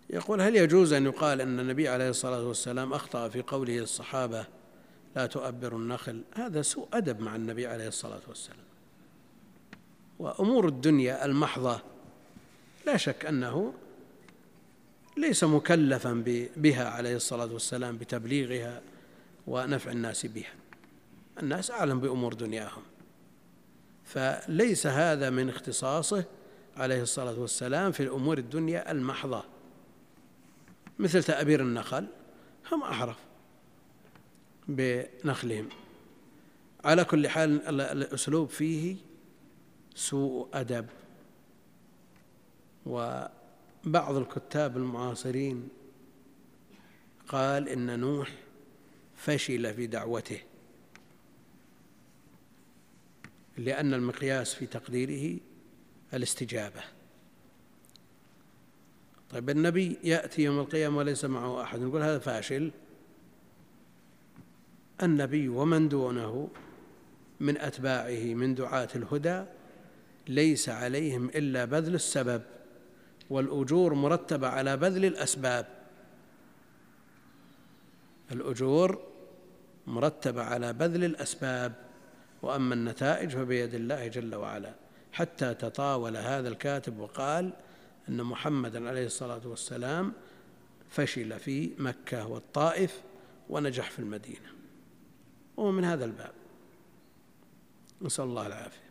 يقول: هل يجوز أن يقال أن النبي عليه الصلاة والسلام أخطأ في قوله للصحابة لا تؤبروا النخل؟ هذا سوء أدب مع النبي عليه الصلاة والسلام. وأمور الدنيا المحضة لا شك أنه ليس مكلفا بها عليه الصلاة والسلام بتبليغها ونفع الناس بها، الناس أعلم بأمور دنياهم، فليس هذا من اختصاصه عليه الصلاة والسلام في الأمور الدنيا المحضة، مثل تأبير النخل، هم أعرف بنخلهم. على كل حال الأسلوب فيه سوء أدب. وبعض الكتاب المعاصرين قال إن نوح فشل في دعوته، لأن المقياس في تقديره الاستجابة. طيب النبي يأتي يوم القيامة وليس معه أحد، نقول هذا فاشل؟ النبي ومن دونه من أتباعه من دعاة الهدى ليس عليهم إلا بذل السبب، والأجور مرتبة على بذل الأسباب، الأجور مرتبة على بذل الأسباب، وأما النتائج فبيد الله جل وعلا. حتى تطاول هذا الكاتب وقال أن محمدا عليه الصلاة والسلام فشل في مكة والطائف ونجح في المدينة، ومن هذا الباب نسأل الله العافية.